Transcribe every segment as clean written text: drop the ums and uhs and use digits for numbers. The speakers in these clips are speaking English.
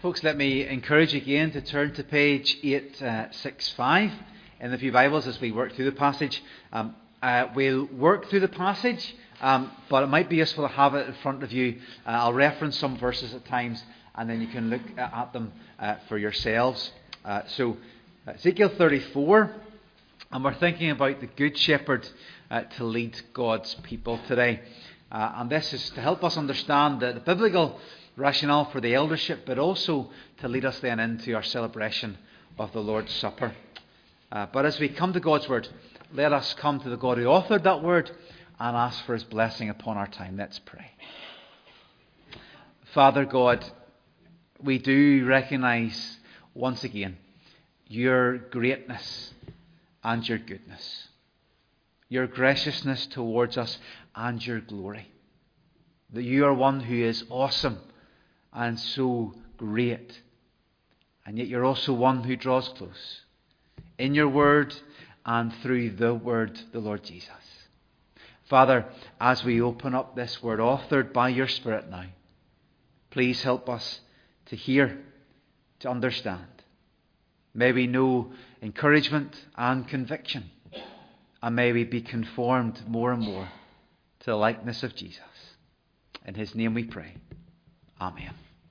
Folks, let me encourage you again to turn to page 865 in the few Bibles as we work through the passage. We'll work through the passage, but it might be useful to have it in front of you. I'll reference some verses at times, and then you can look at them for yourselves. So, Ezekiel 34, and we're thinking about the Good Shepherd to lead God's people today. And this is to help us understand the biblical rationale for the eldership, but also to lead us then into our celebration of the Lord's Supper. But as we come to God's Word, let us come to the God who authored that Word and ask for His blessing upon our time. Let's pray. Father God, we do recognise once again your greatness and your goodness, your graciousness towards us and your glory. That you are one who is awesome and so great, and yet you're also one who draws close in your word and through the word, the Lord Jesus. Father, as we open up this word authored by your Spirit now, please help us to hear, to understand. May we know encouragement and conviction, and may we be conformed more and more to the likeness of Jesus. In His name we pray. Amen.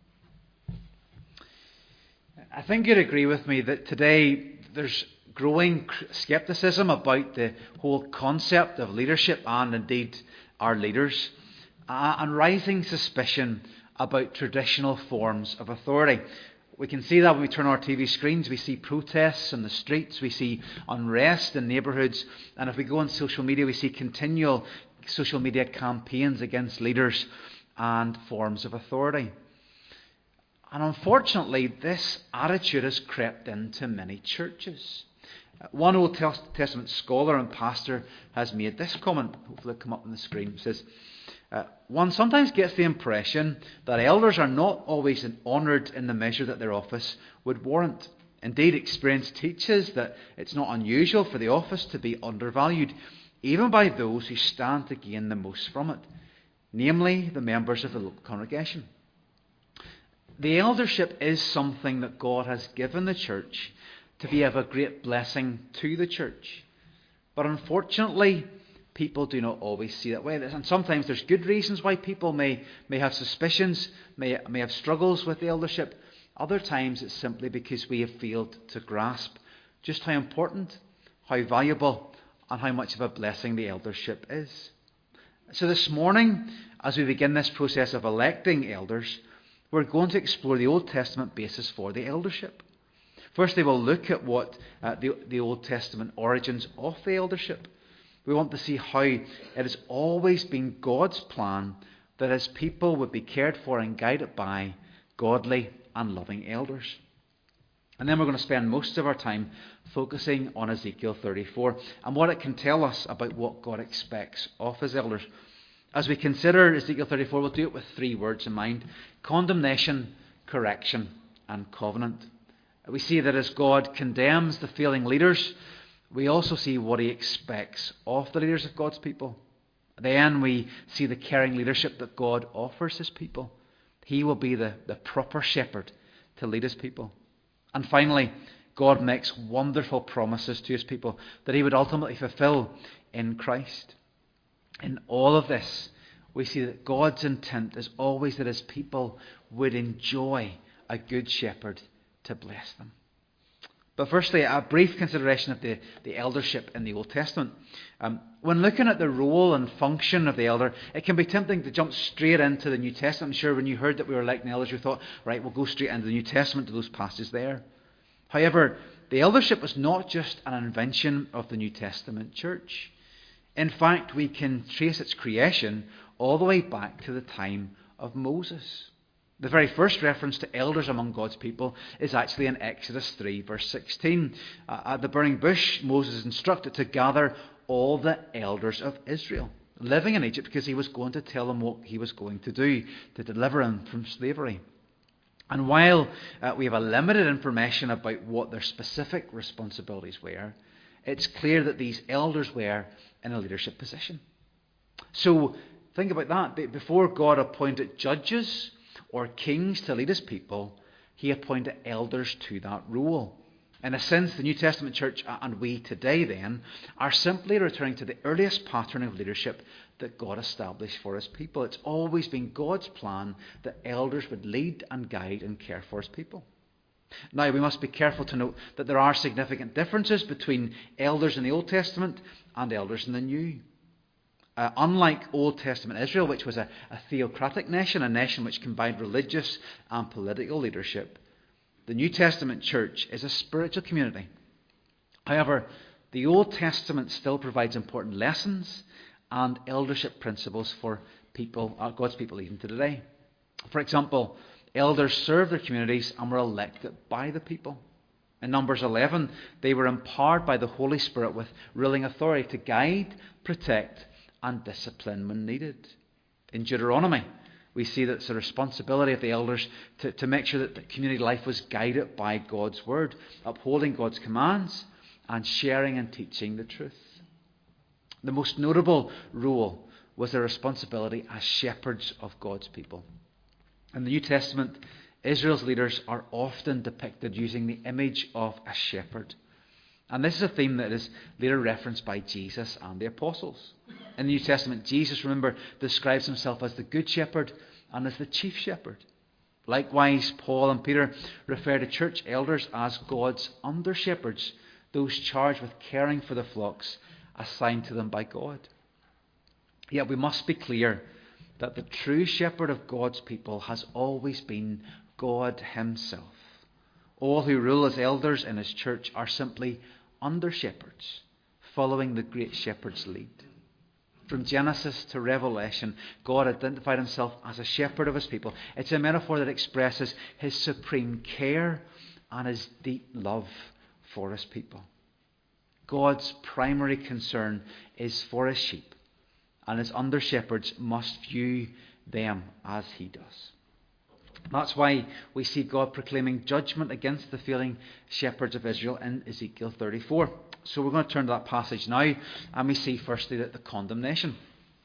I think you'd agree with me that today there's growing scepticism about the whole concept of leadership and indeed our leaders, and rising suspicion about traditional forms of authority. We can see that when we turn our TV screens. We see protests in the streets, we see unrest in neighbourhoods, and if we go on social media, we see continual social media campaigns against leaders and forms of authority. And unfortunately, this attitude has crept into many churches. One Old Testament scholar and pastor has made this comment. Hopefully it'll come up on the screen. It says, one sometimes gets the impression that elders are not always honoured in the measure that their office would warrant. Indeed, experience teaches that it's not unusual for the office to be undervalued, even by those who stand to gain the most from it, namely the members of the local congregation. The eldership is something that God has given the church to be of a great blessing to the church. But unfortunately, people do not always see that way. And sometimes there's good reasons why people may have suspicions, may have struggles with the eldership. Other times it's simply because we have failed to grasp just how important, how valuable, and how much of a blessing the eldership is. So this morning, as we begin this process of electing elders, we're going to explore the Old Testament basis for the eldership. Firstly, we'll look at what the Old Testament origins of the eldership. We want to see how it has always been God's plan that His people would be cared for and guided by godly and loving elders. And then we're going to spend most of our time focusing on Ezekiel 34 and what it can tell us about what God expects of His elders. As we consider Ezekiel 34, we'll do it with three words in mind: condemnation, correction, and covenant. We see that as God condemns the failing leaders, we also see what He expects of the leaders of God's people. Then we see the caring leadership that God offers His people. He will be the proper shepherd to lead His people. And finally, God makes wonderful promises to His people that He would ultimately fulfill in Christ. In all of this, we see that God's intent is always that His people would enjoy a good shepherd to bless them. But firstly, a brief consideration of the eldership in the Old Testament. When looking at the role and function of the elder, it can be tempting to jump straight into the New Testament. I'm sure when you heard that we were electing elders, you thought, right, we'll go straight into the New Testament to those passages there. However, the eldership was not just an invention of the New Testament church. In fact, we can trace its creation all the way back to the time of Moses. The very first reference to elders among God's people is actually in Exodus 3, verse 16. At the burning bush, Moses is instructed to gather all the elders of Israel living in Egypt, because he was going to tell them what he was going to do to deliver them from slavery. And while we have a limited information about what their specific responsibilities were, it's clear that these elders were in a leadership position. So think about that. Before God appointed judges or kings to lead His people, He appointed elders to that role. In a sense, the New Testament church and we today then are simply returning to the earliest pattern of leadership that God established for his people. It's always been God's plan that elders would lead and guide and care for his people. Now, we must be careful to note that there are significant differences between elders in the Old Testament and elders in the New. Unlike Old Testament Israel, which was a theocratic nation, a nation which combined religious and political leadership, the New Testament church is a spiritual community. However, the Old Testament still provides important lessons and eldership principles for people, God's people even to today. For example, elders served their communities and were elected by the people. In Numbers 11, they were empowered by the Holy Spirit with ruling authority to guide, protect, and discipline when needed. In Deuteronomy, we see that it's the responsibility of the elders to make sure that the community life was guided by God's word, upholding God's commands, and sharing and teaching the truth. The most notable role was their responsibility as shepherds of God's people. In the New Testament, Israel's leaders are often depicted using the image of a shepherd. And this is a theme that is later referenced by Jesus and the apostles. In the New Testament, Jesus, remember, describes himself as the good shepherd and as the chief shepherd. Likewise, Paul and Peter refer to church elders as God's under-shepherds, those charged with caring for the flocks assigned to them by God. Yet we must be clear that the true shepherd of God's people has always been God himself. All who rule as elders in his church are simply under-shepherds, following the great shepherd's lead. From Genesis to Revelation, God identified himself as a shepherd of his people. It's a metaphor that expresses his supreme care and his deep love for his people. God's primary concern is for his sheep, and his under-shepherds must view them as he does. That's why we see God proclaiming judgment against the failing shepherds of Israel in Ezekiel 34. So we're going to turn to that passage now, and we see firstly that the condemnation.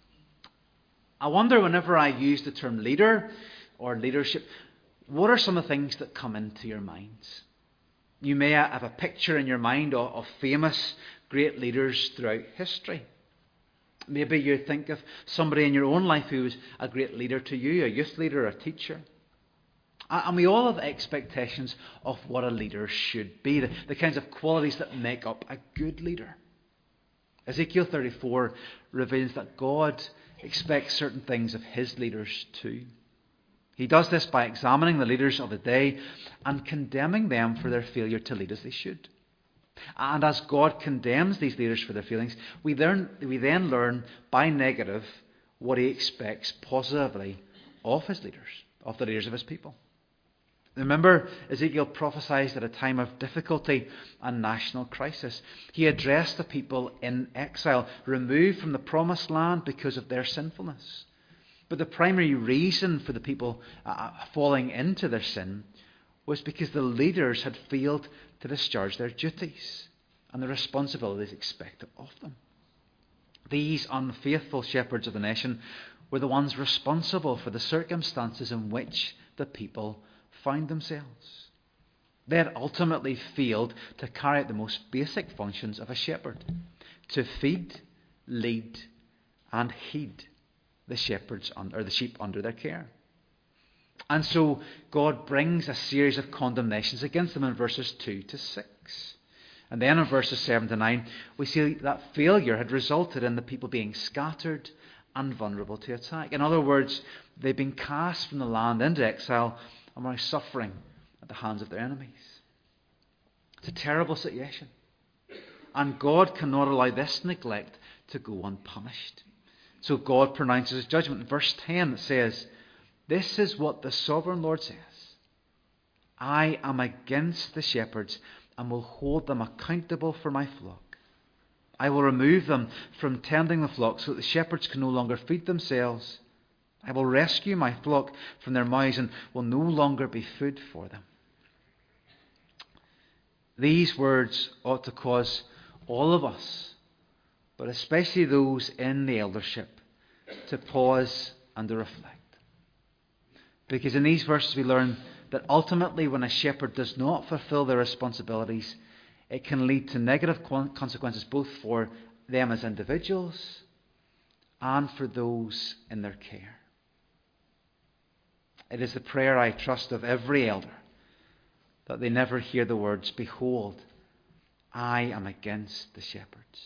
I wonder, whenever I use the term leader or leadership, what are some of the things that come into your minds? You may have a picture in your mind of famous great leaders throughout history. Maybe you think of somebody in your own life who was a great leader to you, a youth leader, a teacher. And we all have expectations of what a leader should be, the kinds of qualities that make up a good leader. Ezekiel 34 reveals that God expects certain things of his leaders too. He does this by examining the leaders of the day and condemning them for their failure to lead as they should. And as God condemns these leaders for their failings, we then learn by negative what he expects positively of his leaders, of the leaders of his people. Remember, Ezekiel prophesied at a time of difficulty and national crisis. He addressed the people in exile, removed from the promised land because of their sinfulness. But the primary reason for the people falling into their sin was because the leaders had failed to discharge their duties and the responsibilities expected of them. These unfaithful shepherds of the nation were the ones responsible for the circumstances in which the people found themselves. They had ultimately failed to carry out the most basic functions of a shepherd: to feed, lead, and heed the shepherds or the sheep under their care. And so God brings a series of condemnations against them in verses 2 to 6. And then in verses 7 to 9, we see that failure had resulted in the people being scattered and vulnerable to attack. In other words, they'd been cast from the land into exile and were suffering at the hands of their enemies. It's a terrible situation. And God cannot allow this neglect to go unpunished. So God pronounces his judgment. In verse 10 it says, "This is what the sovereign Lord says. I am against the shepherds and will hold them accountable for my flock. I will remove them from tending the flock so that the shepherds can no longer feed themselves. I will rescue my flock from their mouths and will no longer be food for them." These words ought to cause all of us, but especially those in the eldership, to pause and to reflect. Because in these verses we learn that ultimately when a shepherd does not fulfill their responsibilities, it can lead to negative consequences both for them as individuals and for those in their care. It is the prayer, I trust, of every elder that they never hear the words, "Behold, I am against the shepherds."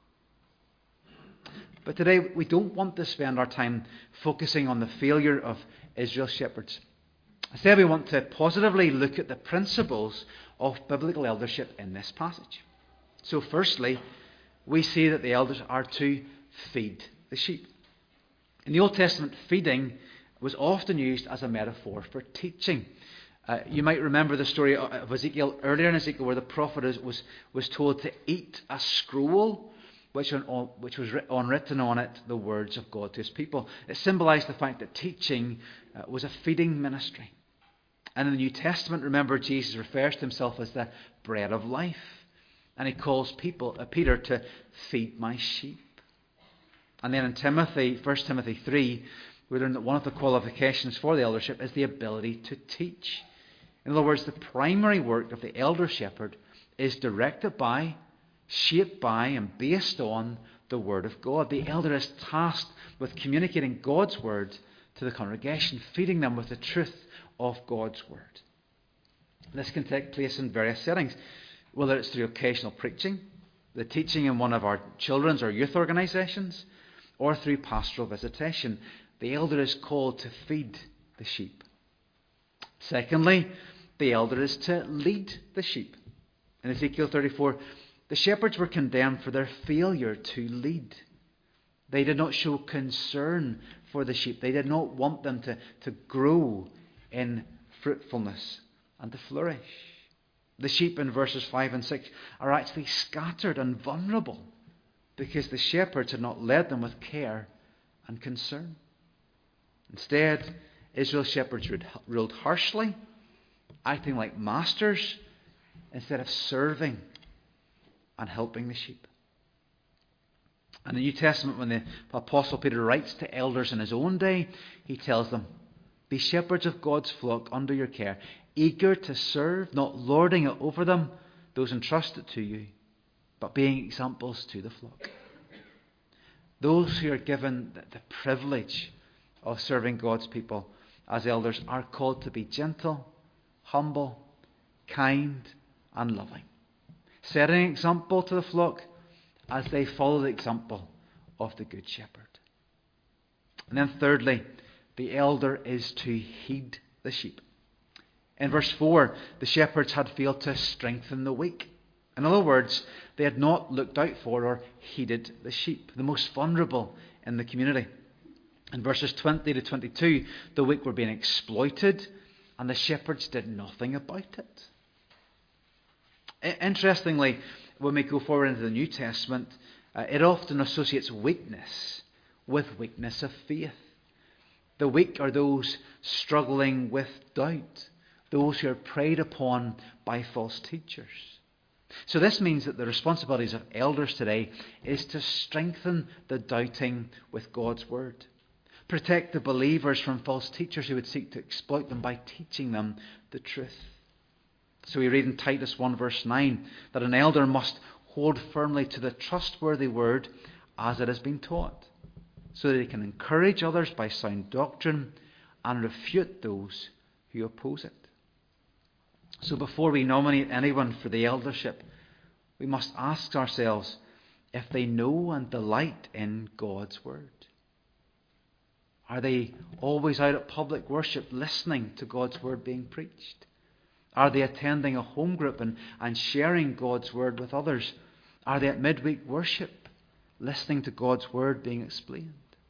But today we don't want to spend our time focusing on the failure of Israel's shepherds. Instead, we want to positively look at the principles of biblical eldership in this passage. So firstly, we see that the elders are to feed the sheep. In the Old Testament, feeding was often used as a metaphor for teaching. You might remember the story of Ezekiel earlier in Ezekiel, where the prophet was told to eat a scroll which was written on it the words of God to his people. It symbolized the fact that teaching was a feeding ministry. And in the New Testament, remember, Jesus refers to himself as the bread of life. And he calls Peter to feed my sheep. And then in 1 Timothy 3, we learn that one of the qualifications for the eldership is the ability to teach. In other words, the primary work of the elder shepherd is directed by, shaped by, and based on the Word of God. The elder is tasked with communicating God's Word to the congregation, feeding them with the truth of God's Word. This can take place in various settings, whether it's through occasional preaching, the teaching in one of our children's or youth organisations, or through pastoral visitation. The elder is called to feed the sheep. Secondly, the elder is to lead the sheep. In Ezekiel 34, the shepherds were condemned for their failure to lead. They did not show concern for the sheep. They did not want them to grow in fruitfulness and to flourish. The sheep in verses 5 and 6 are actually scattered and vulnerable because the shepherds had not led them with care and concern. Instead, Israel's shepherds ruled harshly, acting like masters instead of serving and helping the sheep. And in the New Testament, when the Apostle Peter writes to elders in his own day, he tells them, "Be shepherds of God's flock under your care, eager to serve, not lording it over them, those entrusted to you, but being examples to the flock." Those who are given the privilege of serving God's people as elders are called to be gentle, humble, kind, and loving, setting an example to the flock as they follow the example of the Good Shepherd. And then thirdly, the elder is to heed the sheep. In verse 4, the shepherds had failed to strengthen the weak. In other words, they had not looked out for or heeded the sheep, the most vulnerable in the community. In verses 20 to 22, the weak were being exploited, and the shepherds did nothing about it. Interestingly, when we go forward into the New Testament, it often associates weakness with weakness of faith. The weak are those struggling with doubt, those who are preyed upon by false teachers. So this means that the responsibilities of elders today is to strengthen the doubting with God's Word. Protect the believers from false teachers who would seek to exploit them by teaching them the truth. So we read in Titus 1 verse 9 that an elder must hold firmly to the trustworthy word as it has been taught, so that he can encourage others by sound doctrine and refute those who oppose it. So before we nominate anyone for the eldership, we must ask ourselves if they know and delight in God's Word. Are they always out at public worship listening to God's Word being preached? Are they attending a home group and sharing God's Word with others? Are they at midweek worship listening to God's Word being explained?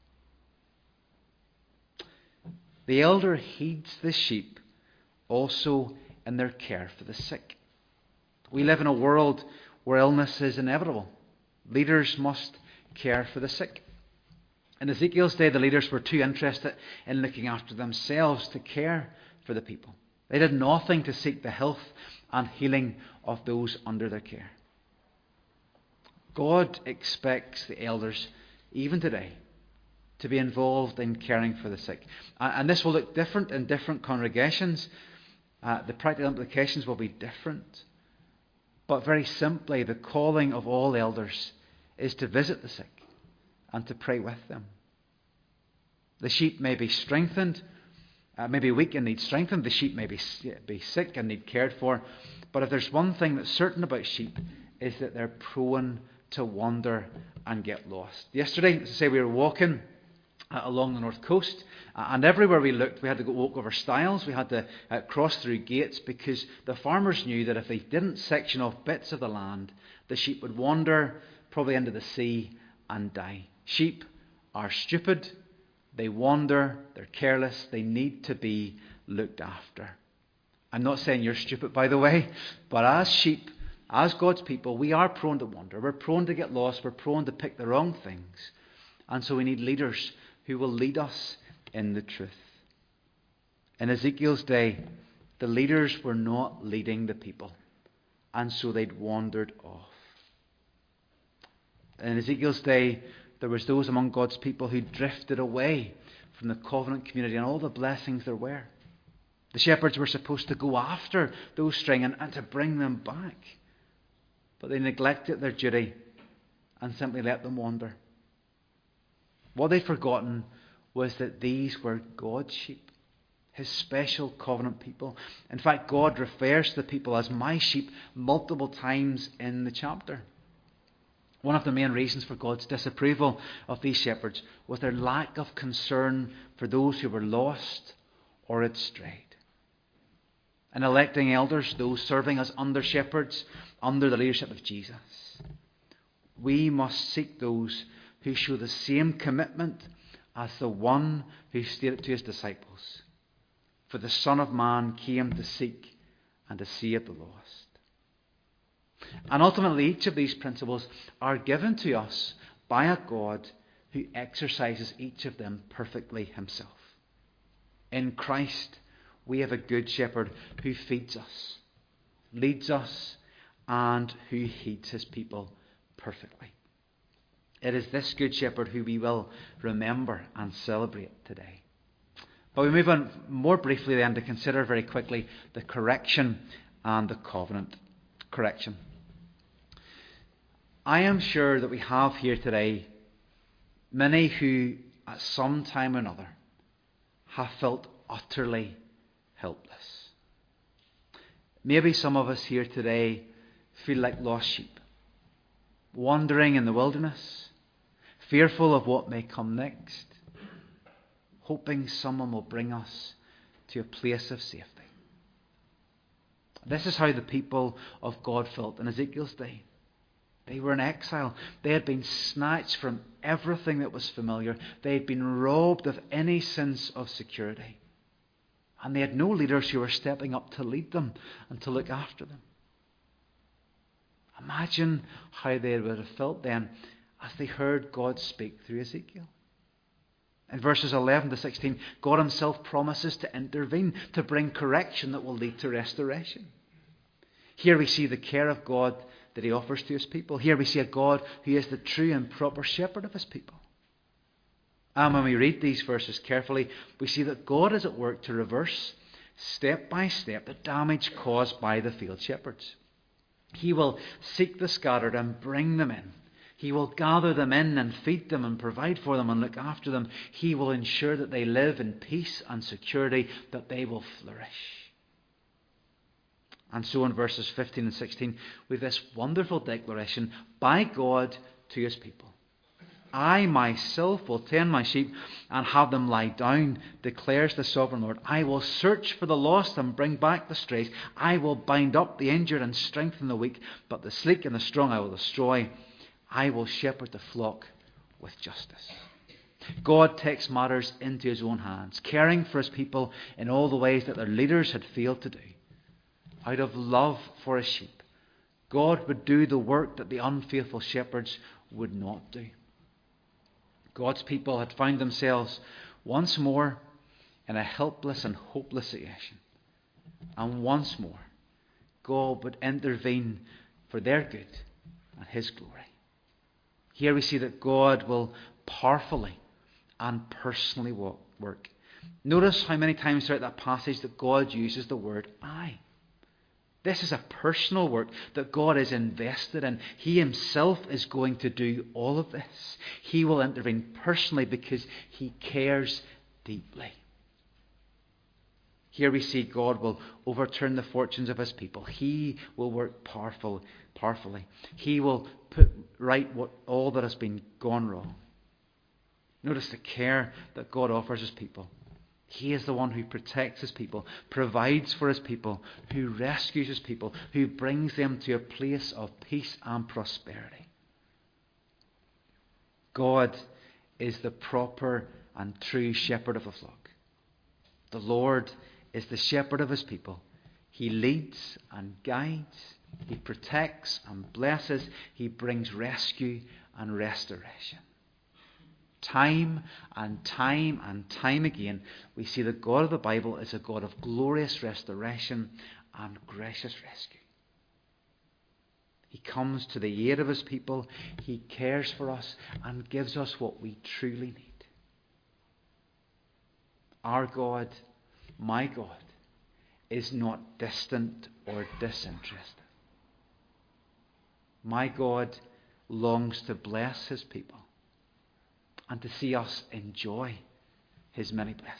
The elder heeds the sheep also in their care for the sick. We live in a world where illness is inevitable. Leaders must care for the sick. In Ezekiel's day, the leaders were too interested in looking after themselves to care for the people. They did nothing to seek the health and healing of those under their care. God expects the elders, even today, to be involved in caring for the sick. And this will look different in different congregations, The practical implications will be different. But very simply, the calling of all elders is to visit the sick and to pray with them. The sheep may be strengthened, may be weak and need strengthened. The sheep may be sick and need cared for. But if there's one thing that's certain about sheep, is that they're prone to wander and get lost. Yesterday, as I say, we were walking along the north coast, and everywhere we looked, we had to go walk over stiles. We had to cross through gates, because the farmers knew that if they didn't section off bits of the land, the sheep would wander probably into the sea and die. Sheep are stupid. They wander. They're careless. They need to be looked after. I'm not saying you're stupid, by the way, but as sheep, as God's people, we are prone to wander. We're prone to get lost. We're prone to pick the wrong things. And so we need leaders who will lead us in the truth. In Ezekiel's day, the leaders were not leading the people, and so they'd wandered off. In Ezekiel's day, there was those among God's people who drifted away from the covenant community and all the blessings there were. The shepherds were supposed to go after those straying and to bring them back. But they neglected their duty and simply let them wander. What they'd forgotten was that these were God's sheep, His special covenant people. In fact, God refers to the people as my sheep multiple times in the chapter. One of the main reasons for God's disapproval of these shepherds was their lack of concern for those who were lost or had strayed. In electing elders, those serving as under shepherds under the leadership of Jesus, we must seek those who show the same commitment as the one who stated to his disciples, "For the Son of Man came to seek and to save the lost." And ultimately, each of these principles are given to us by a God who exercises each of them perfectly himself. In Christ, we have a good shepherd who feeds us, leads us, and who heeds his people perfectly. It is this good shepherd who we will remember and celebrate today. But we move on more briefly then to consider very quickly the correction and the covenant. Correction. I am sure that we have here today many who at some time or another have felt utterly helpless. Maybe some of us here today feel like lost sheep, wandering in the wilderness, fearful of what may come next, hoping someone will bring us to a place of safety. This is how the people of God felt in Ezekiel's day. They were in exile. They had been snatched from everything that was familiar. They had been robbed of any sense of security. And they had no leaders who were stepping up to lead them and to look after them. Imagine how they would have felt then as they heard God speak through Ezekiel. In verses 11 to 16, God himself promises to intervene, to bring correction that will lead to restoration. Here we see the care of God that he offers to his people. Here we see a God who is the true and proper shepherd of his people. And when we read these verses carefully, we see that God is at work to reverse, step by step, the damage caused by the field shepherds. He will seek the scattered and bring them in. He will gather them in and feed them and provide for them and look after them. He will ensure that they live in peace and security, that they will flourish. And so in verses 15 and 16, we have this wonderful declaration by God to his people. I myself will tend my sheep and have them lie down, declares the sovereign Lord. I will search for the lost and bring back the strays. I will bind up the injured and strengthen the weak, but the sleek and the strong I will destroy. I will shepherd the flock with justice. God takes matters into his own hands, caring for his people in all the ways that their leaders had failed to do. Out of love for his sheep, God would do the work that the unfaithful shepherds would not do. God's people had found themselves once more in a helpless and hopeless situation. And once more, God would intervene for their good and his glory. Here we see that God will powerfully and personally work. Notice how many times throughout that passage that God uses the word I. This is a personal work that God is invested in. He himself is going to do all of this. He will intervene personally because he cares deeply. Here we see God will overturn the fortunes of his people. He will work powerfully. He will put right all that has been gone wrong. Notice the care that God offers his people. He is the one who protects his people, provides for his people, who rescues his people, who brings them to a place of peace and prosperity. God is the proper and true shepherd of the flock. The Lord is the shepherd of his people. He leads and guides. He protects and blesses. He brings rescue and restoration. Time and time and time again, we see the God of the Bible is a God of glorious restoration and gracious rescue. He comes to the aid of his people. He cares for us and gives us what we truly need. Our God, my God, is not distant or disinterested. My God longs to bless his people and to see us enjoy his many blessings.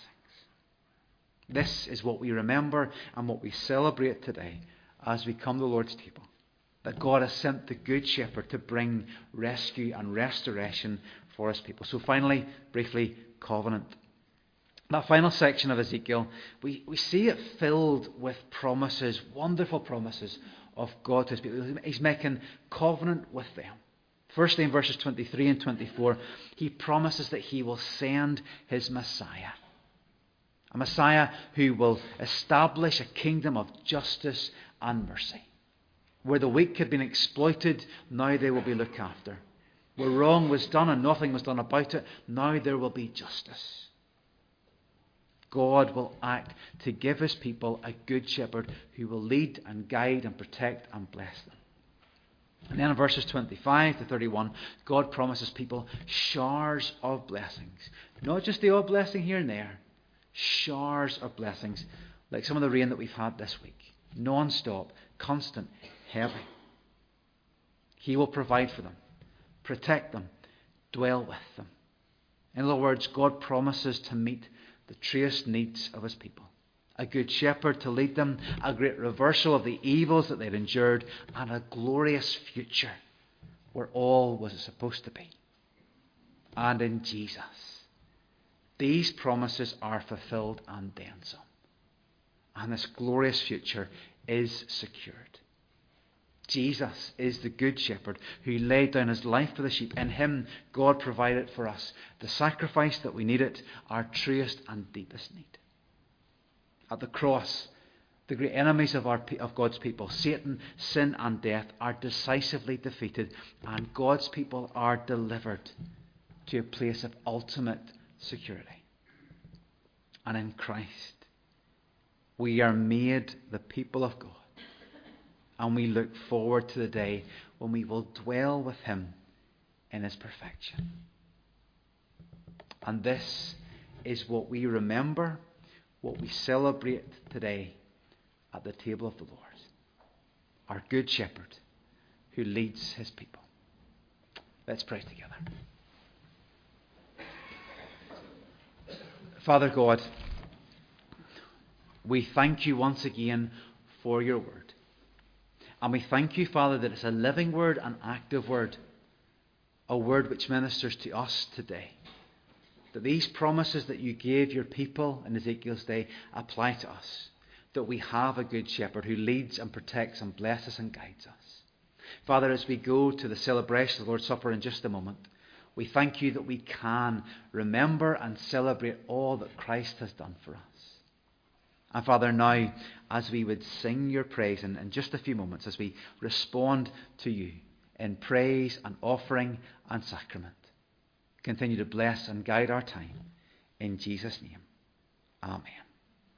This is what we remember and what we celebrate today as we come to the Lord's table. That God has sent the Good Shepherd to bring rescue and restoration for his people. So finally, briefly, covenant. That final section of Ezekiel, we see it filled with promises, wonderful promises of God to his people. He's making covenant with them. Firstly, in verses 23 and 24, he promises that he will send his Messiah. A Messiah who will establish a kingdom of justice and mercy. Where the weak had been exploited, now they will be looked after. Where wrong was done and nothing was done about it, now there will be justice. God will act to give his people a good shepherd who will lead and guide and protect and bless them. And then in verses 25 to 31, God promises people showers of blessings. Not just the odd blessing here and there. Showers of blessings, like some of the rain that we've had this week. Non-stop, constant, heavy. He will provide for them, protect them, dwell with them. In other words, God promises to meet the truest needs of his people. A good shepherd to lead them, a great reversal of the evils that they'd endured, and a glorious future where all was supposed to be. And in Jesus, these promises are fulfilled and then some. And this glorious future is secured. Jesus is the good shepherd who laid down his life for the sheep. In him, God provided for us the sacrifice that we needed, our truest and deepest need. At the cross, the great enemies of God's people, Satan, sin and death, are decisively defeated, and God's people are delivered to a place of ultimate security. And in Christ, we are made the people of God, and we look forward to the day when we will dwell with him in his perfection. And this is what we remember, what we celebrate today at the table of the Lord. Our good shepherd who leads his people. Let's pray together. Father God, we thank you once again for your word. And we thank you, Father, that it's a living word, an active word, a word which ministers to us today. That these promises that you gave your people in Ezekiel's day apply to us. That we have a good shepherd who leads and protects and blesses and guides us. Father, as we go to the celebration of the Lord's Supper in just a moment, we thank you that we can remember and celebrate all that Christ has done for us. And Father, now, as we would sing your praise in just a few moments, as we respond to you in praise and offering and sacrament, continue to bless and guide our time. In Jesus' name, amen.